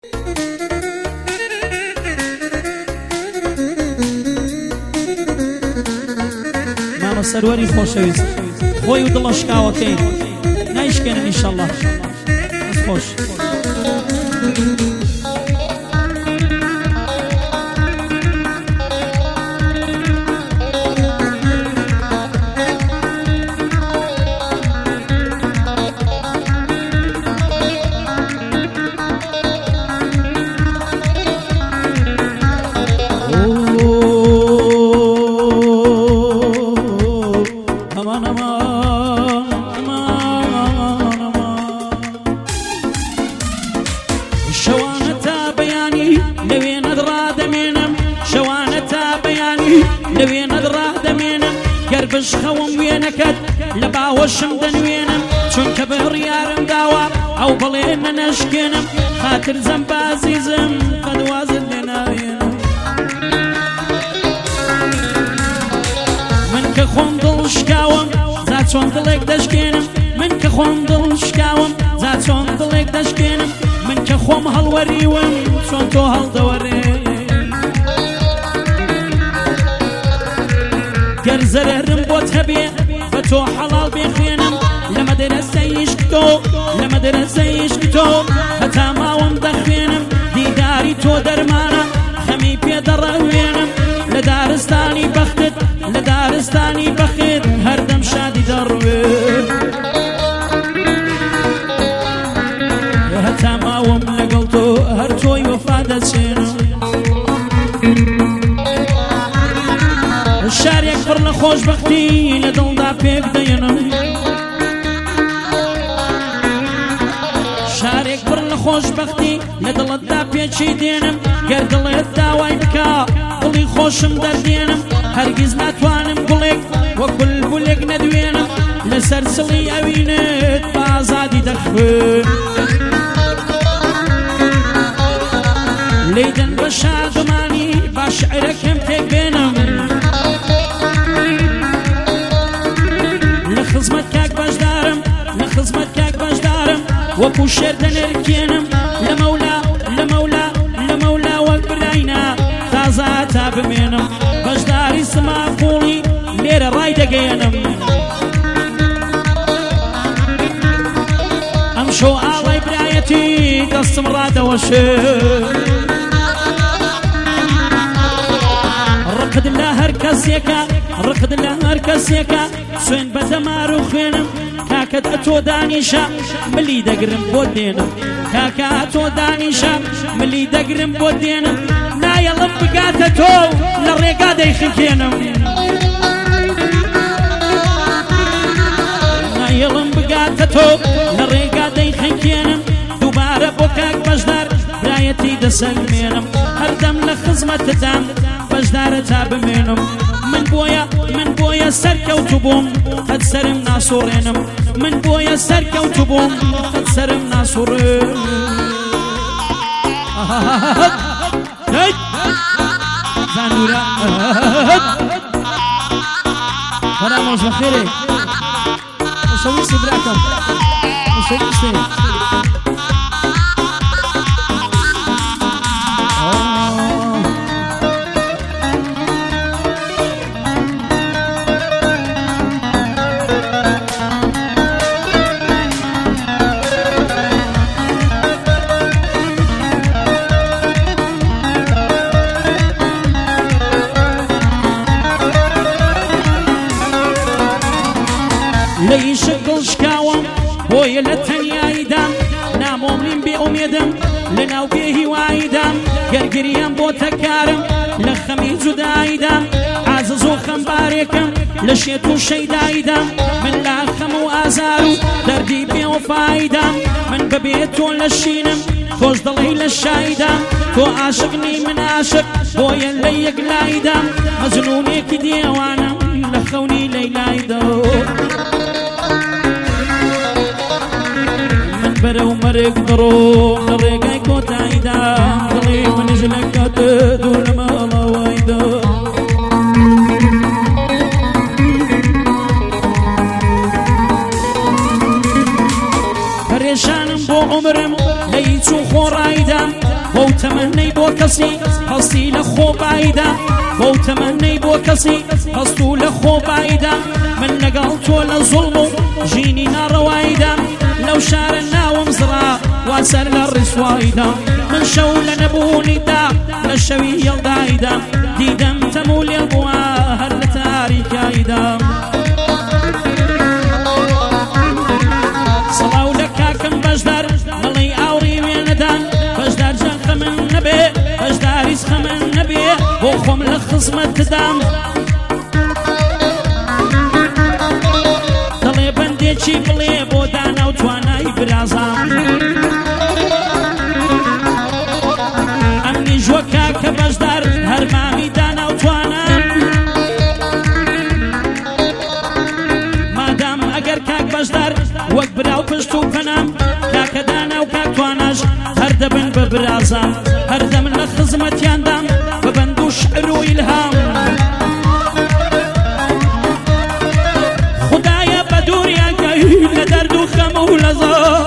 مامە سەروەری خۆشەویست خۆی و دڵە شکاوەکەی نایشکێنن ئینشەڵڵا بەس خۆش خەوم وێنەکەت لە باوەشم دەنوێنم چونکە بڕیارم داوە ئەو بڵێ نەنەشکێنم خاتر زەم بازیزم قەدوازت لێ ناوێنم من کە خۆم دڵ شکاوم زا چۆن دڵێک دەشکێنم من کە خۆم دڵ شکاوم زا چۆن دڵێک دەشکێنم من کە خۆم هەڵوەریوم چۆن تۆ هەڵدەوەرێ گەر زەرەرم بۆت هەبێ بە تۆ حەڵاڵ بێخێنم لە مەدرسەی عیشق تۆ لە مەدرسەی عیشق تۆ هەتا ماوەم دەخوێنم دیداری تۆ دەرمانە خەمی پێ دەڕەوێنم لە دارستانی بەختت لە دارستانی بەخێت هەردەم شادی دەڕوێن هەتا ماوەم لەگەڵ تۆ هەر تۆی وەفا دەچێنم شارێک پڕ لە خۆشبەختی لە دڵدا پێک دەێنم شارێک پڕ لە خۆشبەختی لە دڵتدا پێچی دێنم گەر دڵێت داوای بکە دڵی خۆشم دەردێنم هەرگیز ناتوانم گوڵێک وەک بولبولێک نەدوێنم لەسەر سڵی ئەوینت بە ئازادی دەخوێن لێدەن بە شادمانی با شعرەکەم تێک بێنم خزمەت کاک بەشدارم لە خزمەت کاک بەشدارم وەکو شێر دەنێرکێنم لە مەولا لە مەولا لە مەولا وەک براینا تازە تا بمێنم بەشداری سماقوڵی لێرە ڕای دەگەێنم ئەم شەو ئاڵای برایەتی دەستم ڕادەوەشێ ڕقد لە هەر کەسێکە ڕقد لە هەر کەسێکە سوێن بە دەمار و خوێنم کاکەت ئەتۆ دانیشە ملی دەگرم بۆ دێنم کاکە ئەتۆ دانیشە ملی دەگرم بۆ دێنم نایەڵم بگاتە تۆ لە ڕێگا دەیخکێنم نایەڵم بگاتە تۆ لە ڕێگا دەیخکێنم دووبارە بۆ کاک بەشدار برایەتی دەسەلمێنم هەردەم لە خزمەتتان بەشدارە تا بمێنم من بۆیە سەرکەوتو بووم قەت سەرم ناسوڕێنم من بۆیە سەرکەوتو بووم قەت سەرم ناسوڕێنم زانورە بەرامۆژ بەخێرێ خۆشەویستی براکەم خۆشەویستی لەی شکڵ شکاوم بۆیە لە تەنیاییدام نامۆملیم بێ ئومێدم لە ناو بێ هیواییدام گەرگریان بۆ تەکارم لە خەمی جوداییدام عازز و خەمبارێکم لە شێت و شەیداییدام من لا خەم و ئازار و دەردی بێوەفاییدام من بەبێ تۆ لە شینم تۆش دڵی لە شاییدام تۆ عاشقنی من عاشق بۆیە لە یەک لاییدام مەجنونێکی دێوانم لە خەونی لەیلایدا بەرەو مەرگ دڕۆم لە ڕێگای کۆتاییدا دڵی منیش لە کاتە دوور لە ماڵاوایدا پەرێشانم بۆ عومرم لە هیچ و خۆڕاییدام بۆ تەمەنەی بۆ کەسی هەستی لە خۆ بایدا بۆ تەمەنەی بۆ کەسی هەست و لە خۆ بایدا من لەگەڵ تۆ لە زوڵم و ژینی ناڕەوایدا لەو شارە ناوم زڕا وا سەر لە ڕیسوایدا من شەو لە نەبوونیدا لە شەوی هێڵدایدا دیدەم تەم و لێڵ بووە هەر لە تاریکایدا سەڵاو لە کاکەم بەشدار مەڵی ئاوڕی وێنەدان بەشدار جان خەمن نەبێ بەشداریش خەمن نەبێ بۆ خۆم لە خزمەت دەدام دەڵێ بەندێکی بڵێ بۆ دانا و توانای برازام ئەمنی ژوە کاکە بەشدار هەرمامی دانا و توانام مادام ئەگەر کاک بەشدار وەک براو پشت و پەنام کاکە دانا و کاک تواناش هەر دەبن بە برازام هەر دەمن لە خزمەتیاندام بە بەند و شعر و ئیلهام خدایە بە دووریانکەی لە دەرد و خەم و لەزار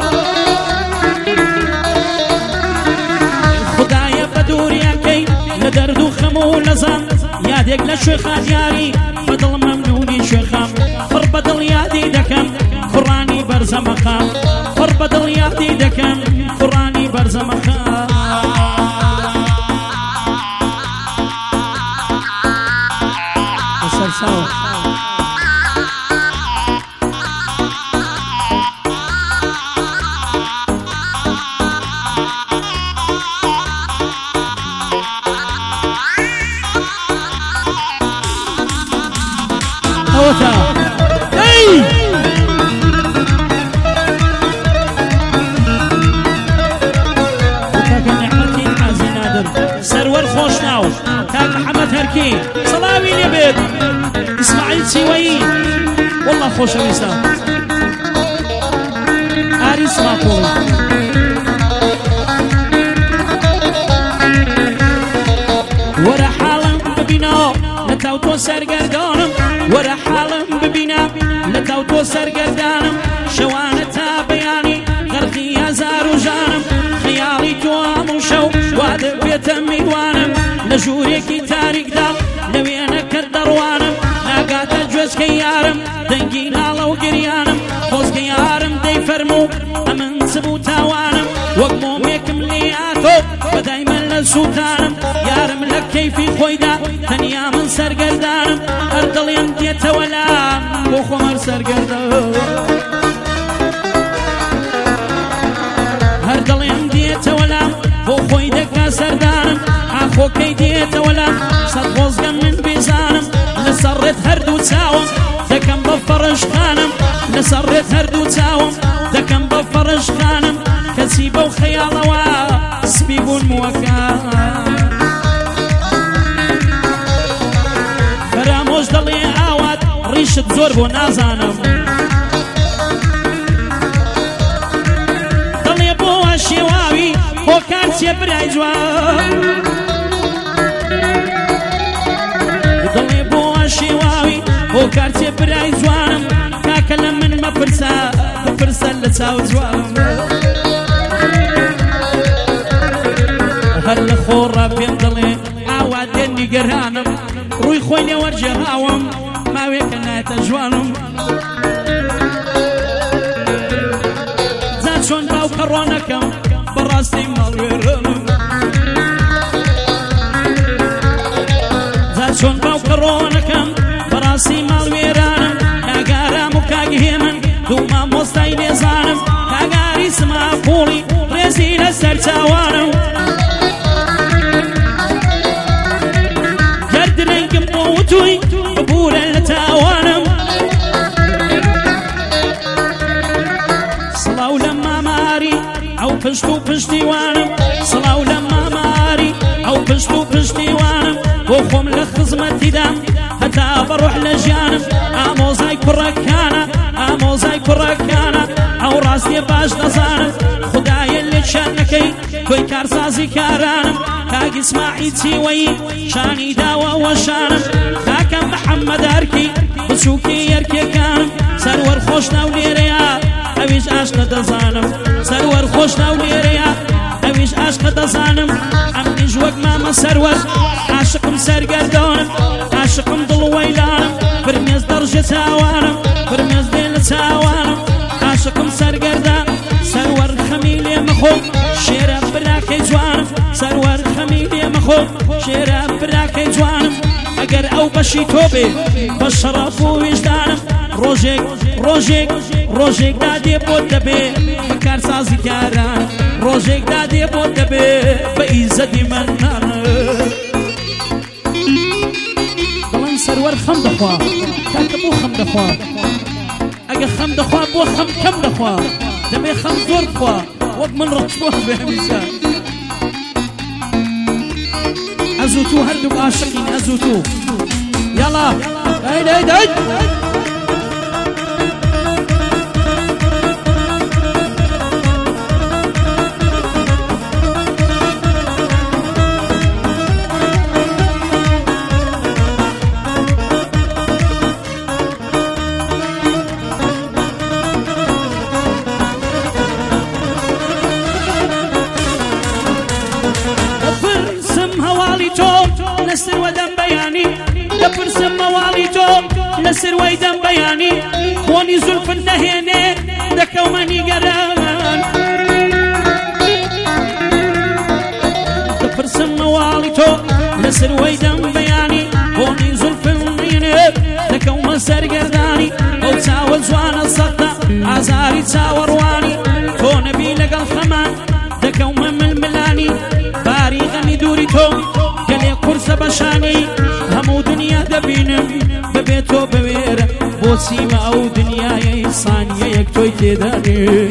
خدایە بە دووریانکەی لە دەرد و خەم و لەزان یادێک لە شوێخا دیاری بەدڵ مەمنونی شوێخام پڕ بەدڵ یادی دەکەم کوڕانی بەرزەمەخام پڕ بەدڵ یادی دەکەم کوڕانی بەرزەمەخام سەرساوە ئەوەتە سەروەر خۆشناو کاک محەممەد هەرکی سەڵاوی لێبێت ئیسماعیل چیوەیی وەڵڵا خۆشەویستە ئاریس ماپۆڵی وەرە حاڵم ببینەوە لە تاو تۆ سەرگەردانم وەرە حاڵم ببینە لە تاو تۆ سەرگەردانم شەوانە تا بەیانی غەرقی هەزار و ژانم خەیاڵی تۆ هەموو شەو وا دەبێتە میوانم لە ژوورێکی تاریکدا لەوێنە کرد دەڕوانم ناگاتە گوێچکە یارم دەنگی ناڵە و گریانم خۆزگە یارم دەی فەرموو ئەمن چبوو تاوانم وەک مۆمێکم لێ ئاتۆ بەدایمەن لە سووتانم یارم لە کەیفی خۆیدا تەنیا من سەرگەردانم هەر دڵێم دێتەوە لام بۆ خۆم هەر سەرگەردان هەر دڵێم دێتەوە لام بۆ خۆی دەکا سەردانم ئاخۆکەی دێتەوە لام سەد خۆزگەم من بێزانم لەسەر ڕێت هەردوو چاوم دەکەم بە فەڕەشخانم لەسەر ڕێت هەردوو چاوم دەکەم بە فەڕەشخانم کەچی بەو خەیاڵەوە سپی بوون موەکە فەرامۆش دەڵێ ئاوات ڕیشت زۆر بۆ نازانم دەڵێ بۆوە شێواوی هۆکار چێ برای جوان دڵێ بۆوە شێواوی هۆکار چێ برای جوانم کاکە لە من مەپرسە بپرسە لە چاو جوانم هەر لە خۆڕا پێم دەڵێ ئاوا دێن نیگەرانم ڕووی خۆی لێ وەرجێڕاوم ماوێکە نایەتە جوانم جا چۆن باوکە ڕۆنەکەم بەڕاستی ماڵوێرانم جا چۆن باوکە ڕۆنەکەم بەڕاستی ماڵوێرانم کاگارام و کاگهێ من دوو مامۆستای لێزانم کاگاری سماپۆڵی ڕێزی لەسەر چاوانم گەردرەنگم بۆ وتووی ببوورە لە تاوانم سڵاو لە ماماری ئەو پشت و پشتیوانم سڵاو لە ماماری ئەو پشت و پشتیوانم بۆ خۆم لە خزمەتیدام هەتا بەڕۆح لە ژیانم ئامۆزای کوڕەکانە ئامۆزای کوڕەکانە ئەو ڕاستیە باش دەزانم خدایە لێ شانەکەی تۆی کارسازی کارانم کاک ئیسماعیل چیوەیی شانی داوە وەشانم کاکەم محەممەد هەرکی بچووکی یەرکێکانم سەروەر خۆش ناو لێرەیە ئەویش عاشقە دەزانم سەروەر خۆش ناو لێرەیە ئەویش عاشقە دەزانم ئەمنیش وەک مامە سەروەر عاشقم سەرگەردانم عاشقم دڵوەیلانم فرمێز دەڕژێ چاوانم فرمێز دێ لە چاوانم عاشقم سەرگەردان سەروەر خەمی لێ مەخۆ شێرە براکەی جوانم سەروەر خەمی لێ مەخۆ شێرە براکەی جوانم ئەگەر ئەو بەشی تۆ بێ بە شەڕەف و ویژدانم ڕۆژێک دادێ بۆ دەبێ بە کارسازی کاران ڕۆژێک دادێ بۆ دەبێ بە ئیزەدی منان بەڵام سەروەر خەم دەخوا کاکە بۆ خەم دەخوا ئەگە خەم دەخوا بۆ خەم کەم دەخوا دەبێ خەم زۆر بخوا وەک من ڕقص بۆ هەبێ هەمیشە ئەزوو هەردوو عاشقین ئەزوو یاڵا دای لسر ودم بياني لبرسم موالي توم لسر ويدم بياني بوني زلف النهيني دكو مني قران لبرسم موالي توم لسر ويدم بياني بوني زلف النهيني دكو مسر قرداني او تاول زوان الصدى عزاري تاور واني تو نبي لقى الخمان دكو من الملاني باري غني دوري توم قرصة بشاني همو دنيا دبينم ببيتو بويرة بوسيما أو دنيا يسانيا يكتوي تداني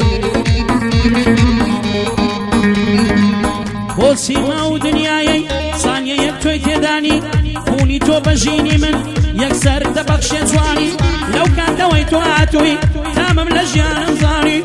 بوسيما أو دنيا يسانيا يكتوي تداني هوني تو بجيني من يكسر دبخشي جواني لو كان دويتو عاتوي تامم لجيان انظاري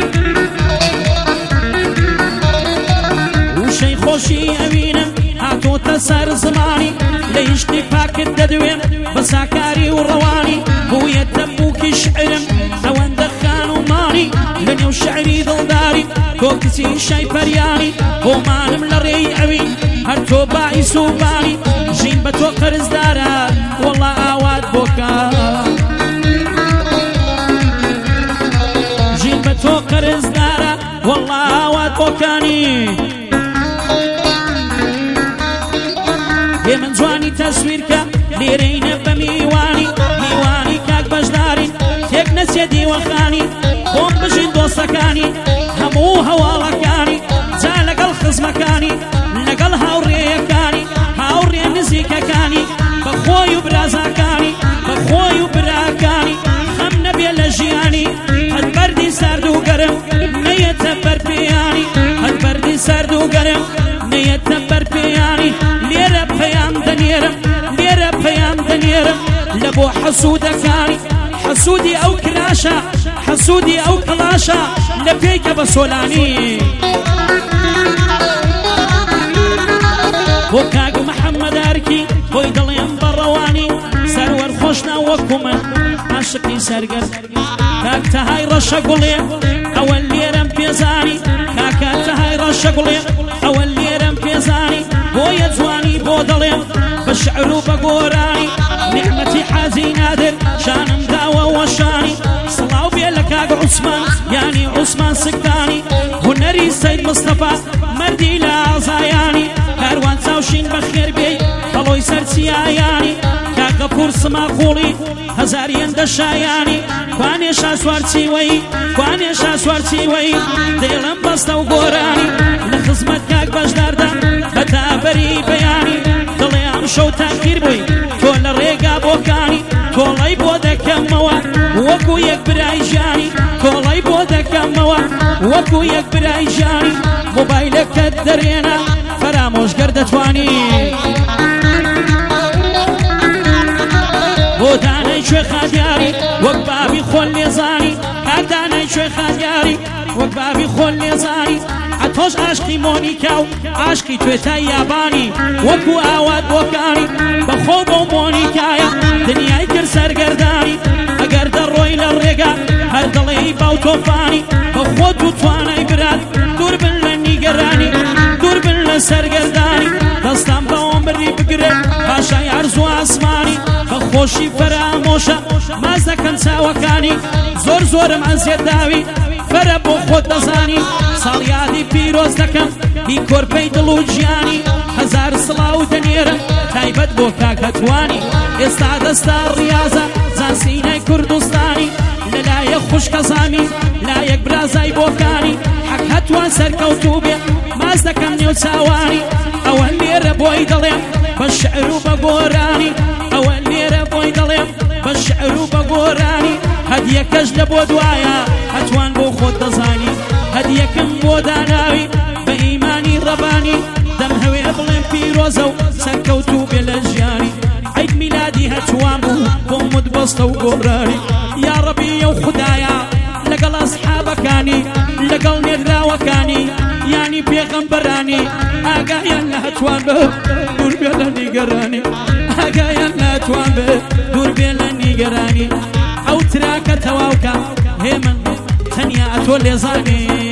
وشي خوشي أمينم هاتو تسر زماني ليشتي فاكت ددوين بساكاري ورواني هو يتبوكي شعرم اوان دخان وماني لنيو شعري ضلداري كوكسي شاي برياني هو مانم لري اوي هرتو باعي سوباني جين بتو قرز دارا والله اواد بوكا جين بتو قرز دارا والله اواد بوكاني من جواني تصويرك ليرين بميواني ميواني كاك بجداري تيك نسيدي وخاني قوم بجين دوستكاني همو هوالكاني زالك الخز مكاني لقل هاوريكاني هاوري نزيككاني بخوي برازاكاني بخوي براكاني خم نبي لجياني هد بردي سردو قرم نيتبر بياني هد بردي سردو قرم نيتبر بياني ليرة بيام دنيرم لبو حسودكاني حسودي او كراشا حسودي او كلاشا لبيك بسولاني وكاق محمد اركي ويدلين برواني سرور خوشنا وكمن عاشقي سرقر كاك تهاي رشاقولي اول ليرم بيزاني كاكا تهاي رشاقولي اول ليرم بيزاني بو يجواني بو دلين بالشعر وبقوراني نعمتي حازي نادر شانم داوة وشاني صلاو بيلك اق عثمان يعني عثمان سكتاني هنري سيد مصطفى مردي لا زاياني كاروان زاوشين بخير بي طلوي سرسياياني كاقبور سماقولي هزارين دشاياني كوانيشا سوارتي وي ديلم بسطو قوراني لخزمت كاق بجداردا بتابري بياني دليام شو تاكير بوي كل الريقا بوكاني كولاي بودك موا وكو يكبر عيشاني كولاي بودك موا وكو يكبر عيشاني موبايلك الدرينا فراموش قردتواني بوداني شوي خادياري وقبابي خولي زاني كاداني شوي خادياري وقبابي خولي زاني عطوش عاشقي مونيكاو عاشقي تويتا ياباني وكو آواد بوكاني بخوب ومونيكايا دنياي كر سرگرداني اگر در روي للرقا هر دلي باو توفاني بخود وطواني براد دور بلني قراني دور بلني سەرگەردانی دەستان بەوە بڕی بگرێ پاشای عەرز و ئاسمانی بەخۆشی فەرامۆشە ماز دەکەن چاوەکانی زۆر زۆرم ئەزیێت داوی فەرە بۆ خۆت دەزانی ساڵ یادی پیرۆز دەکەم بی کۆرپەی دڵ و گیانی هەزار سڵاو دەنێرم تایبەت بۆ کاکەتوانی ئێستا دەستا ڕیازە زانسینەی کوردستانی لەلایە خوشکە زامی لایەک برازای بۆکانی حەق هەتوان سەرکەوتوو بێ ماز دەکەم نێو چاوانی ئەوە لێرە بۆی دەڵێم بە شعر و بە گۆرانی ئەوە لێرە بۆی دەڵێم بە شعر و بە گۆرانی هەدیەکەش لە بۆ دوایە هەتوان بۆ خۆت دەزانی هەدیەکەم بۆ داناوی بە ئیمانی ڕەبانی دەم هەوێ بڵێم پیرۆزە و سەرکەوتوو بێ لە ژیانی عید میلادی هەتوان بوو بۆ مدبەستە و گۆڕانی یا ڕەبیە و خودایە لەگەڵ ئەسحابەکانی لەگەڵ نێراوەکانی یانی پێغەمبەرانی ئاگایان لە هەتوان بە دوور بێ لە نیگەرانی ئاگایان لە هەتوان بە دوور بێ لە نیگەرانی ئەو تراکە تەواوکە هێمن تەنیا ئەتۆ لێزانی